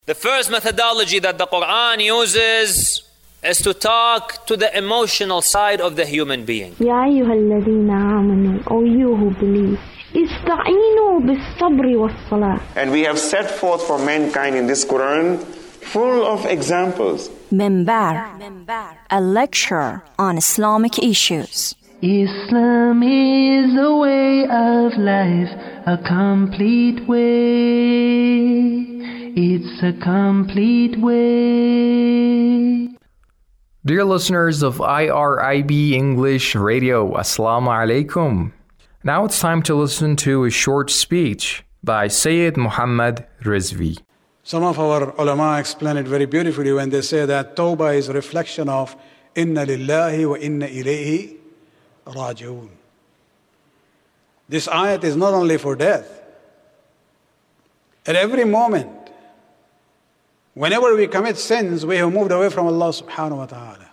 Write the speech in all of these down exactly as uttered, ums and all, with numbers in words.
The first methodology that the Quran uses is to talk to the emotional side of the human being. يا أيها الذين آمنوا, O you who believe, استعينوا بالصبر والصلاة. And we have set forth for mankind in this Quran full of examples. Minbar, a lecture on Islamic issues. Islam is a way of life, a complete way. It's a complete way. Dear listeners of I R I B English Radio, Assalamu alaikum. Now it's time to listen to a short speech by Sayyid Muhammad Rizvi. Some of our ulama explain it very beautifully when they say that Tawbah is a reflection of Inna lillahi wa inna ilayhi raji'un. This ayat is not only for death. At every moment, whenever we commit sins, we have moved away from Allah subhanahu wa ta'ala.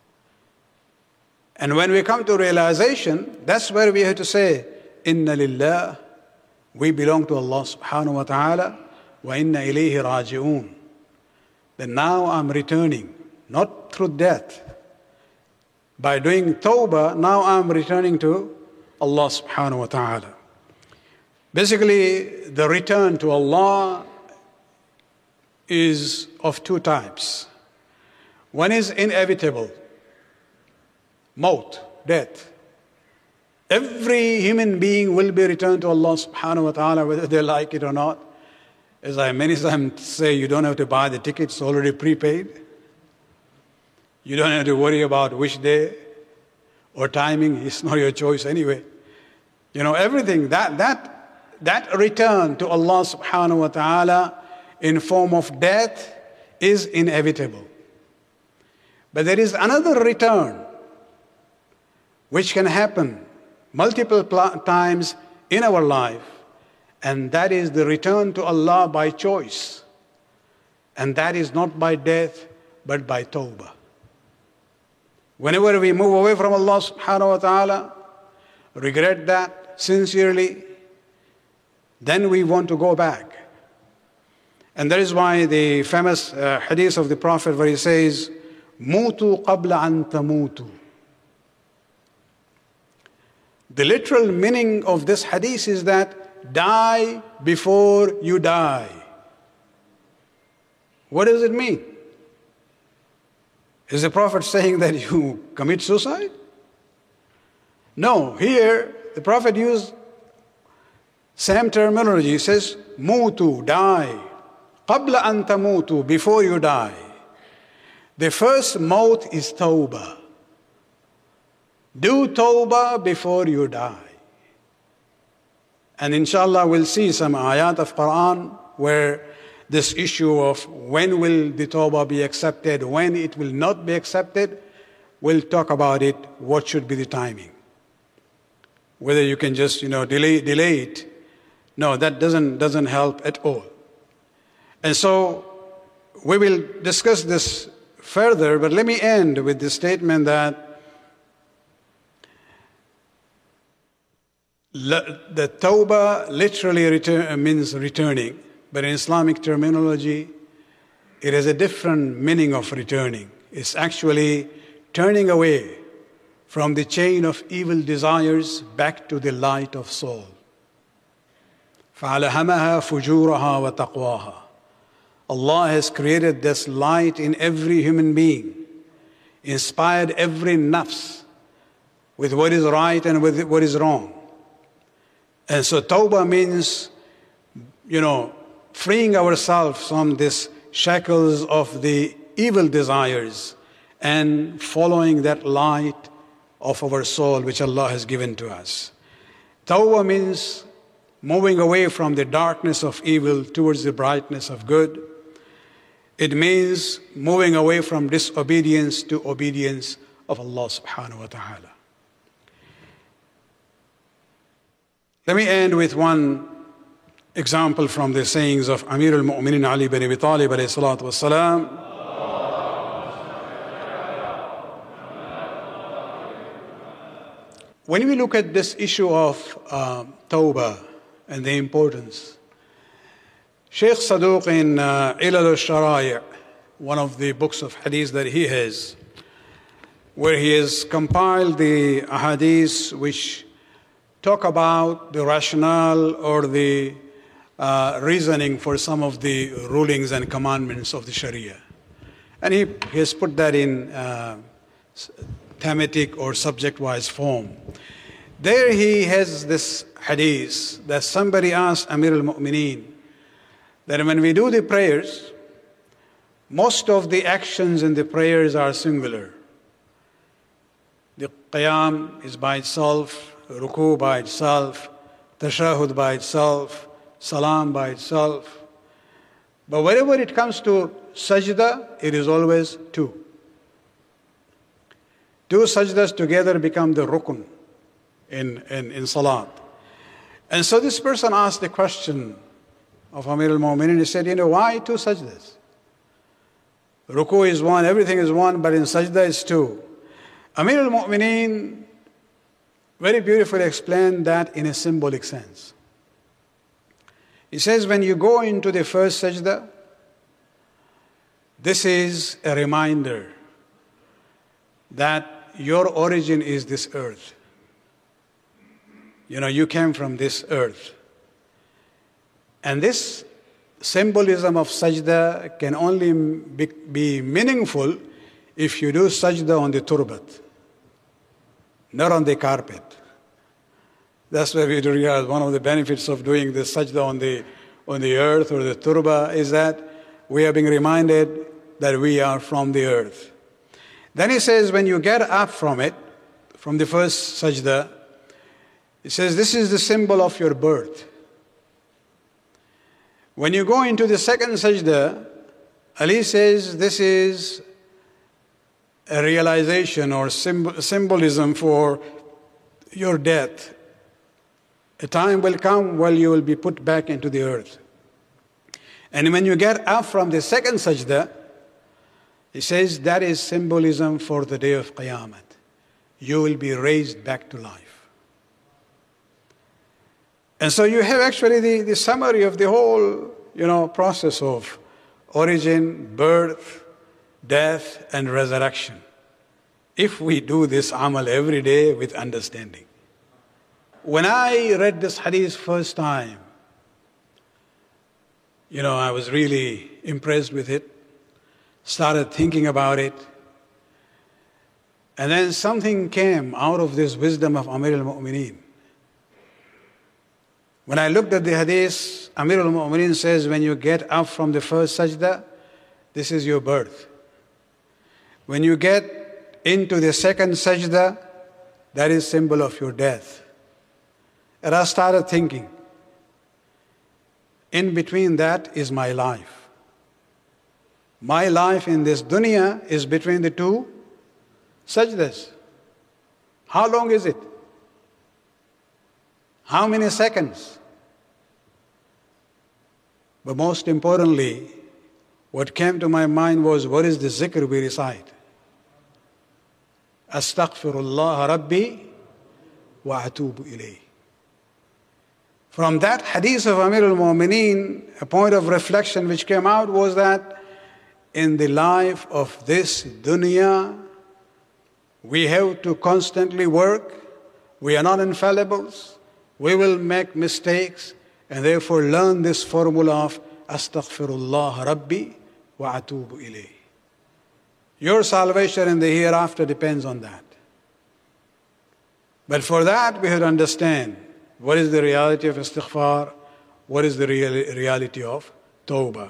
And when we come to realization, that's where we have to say, Inna lillah, we belong to Allah subhanahu wa ta'ala, wa inna ilayhi raji'un. Then now I'm returning, not through death. By doing tawbah, now I'm returning to Allah subhanahu wa ta'ala. Basically, the return to Allah is of two types. One is inevitable, maut, death. Every human being will be returned to Allah subhanahu wa ta'ala, whether they like it or not. As I many times say, you don't have to buy the tickets, already prepaid. You don't have to worry about which day or timing. It's not your choice anyway. You know, everything, that, that, that return to Allah subhanahu wa ta'ala in form of death is inevitable. But there is another return which can happen multiple pl- times in our life, and that is the return to Allah by choice. And that is not by death, but by tawbah. Whenever we move away from Allah subhanahu wa ta'ala, regret that sincerely, then we want to go back. And that is why the famous uh, hadith of the Prophet where he says, Mutu qabla an tamutu. The literal meaning of this hadith is that die before you die. What does it mean? Is the Prophet saying that you commit suicide? No, here the Prophet used same terminology. He says, Mutu, die. Qabla an tamutu, before you die. The first maut is tawbah. Do tawbah before you die. And inshallah we'll see some ayat of Quran where this issue of when will the tawbah be accepted, when it will not be accepted, we'll talk about it, what should be the timing. Whether you can just, you know, delay, delay it. No, that doesn't, doesn't help at all. And so we will discuss this further, but let me end with the statement that the tawbah literally return, means returning, but in Islamic terminology, it has a different meaning of returning. It's actually turning away from the chain of evil desires back to the light of soul. فَعَلَهَمَهَا فُجُورَهَا وَتَقْوَاهَا. Allah has created this light in every human being, inspired every nafs with what is right and with what is wrong. And so tawbah means, you know, freeing ourselves from these shackles of the evil desires and following that light of our soul which Allah has given to us. Tawbah means moving away from the darkness of evil towards the brightness of good. It means moving away from disobedience to obedience of Allah subhanahu wa ta'ala. Let me end with one example from the sayings of Amir al-Mu'minin Ali bin Abi Talib alayhi salatu wassalam. When we look at this issue of uh, tawbah and the importance, Shaykh Saduq in uh, Ilal al-Shara'i', one of the books of hadith that he has, where he has compiled the ahadith which talk about the rationale or the uh, reasoning for some of the rulings and commandments of the Sharia. And he, he has put that in uh, thematic or subject-wise form. There he has this hadith that somebody asked Amir al-Mu'mineen that when we do the prayers, most of the actions in the prayers are singular. The qiyam is by itself, ruku by itself, tashahud by itself, salam by itself. But whenever it comes to sajda, it is always two. Two sajdas together become the rukun in, in, in salat. And so this person asked the question of Amir al-Mu'mineen. He said, you know, why two sajdas? Ruku is one, everything is one, but in sajda it's two. Amir al-Mu'mineen very beautifully explained that in a symbolic sense. He says, when you go into the first sajda, this is a reminder that your origin is this earth. You know, you came from this earth. And this symbolism of sajda can only be, be meaningful if you do sajda on the turbat, not on the carpet. That's why we do realize one of the benefits of doing the sajda on the, on the earth or the turba is that we are being reminded that we are from the earth. Then he says, when you get up from it, from the first sajda, he says, this is the symbol of your birth. When you go into the second sajda, Ali says this is a realization or symbol, symbolism for your death. A time will come when you will be put back into the earth. And when you get up from the second sajda, he says that is symbolism for the day of Qiyamah. You will be raised back to life. And so you have actually the, the summary of the whole, you know, process of origin, birth, death, and resurrection. If we do this amal every day with understanding. When I read this hadith first time, you know, I was really impressed with it, started thinking about it, and then something came out of this wisdom of Amir al-Mu'mineen. When I looked at the hadith, Amir al-Mu'mineen says, when you get up from the first sajda, this is your birth. When you get into the second sajda, that is symbol of your death. And I started thinking, in between that is my life. My life in this dunya is between the two sajdas. How long is it? How many seconds? But most importantly, what came to my mind was, what is the zikr we recite? Astaghfirullah Rabbi wa atubu ilayh. From that hadith of Amir al-Mu'mineen, a point of reflection which came out was that in the life of this dunya, we have to constantly work. We are not infallibles. We will make mistakes, and therefore learn this formula of Astaghfirullah Rabbi wa atubu ilayh. Your salvation in the hereafter depends on that. But for that, we have to understand what is the reality of istighfar, what is the real reality of tawbah.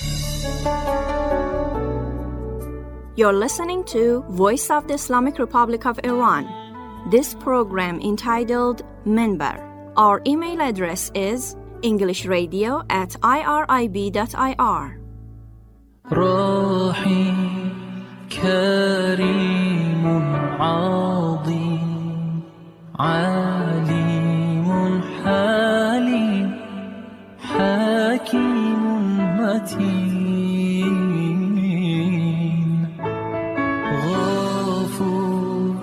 You're listening to Voice of the Islamic Republic of Iran. This program entitled Minbar. Our email address is englishradio at irib.ir. راحي كريم عظيم عليم حليم حكيم متين غفور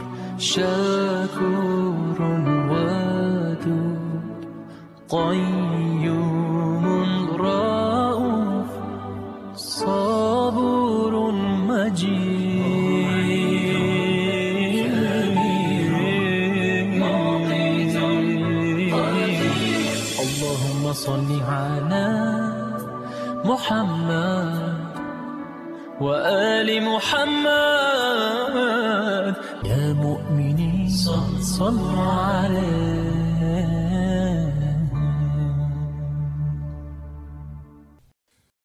شكور ودود قيوم رؤوف صل على محمد وآل محمد. يا مؤمنين صلوا عليه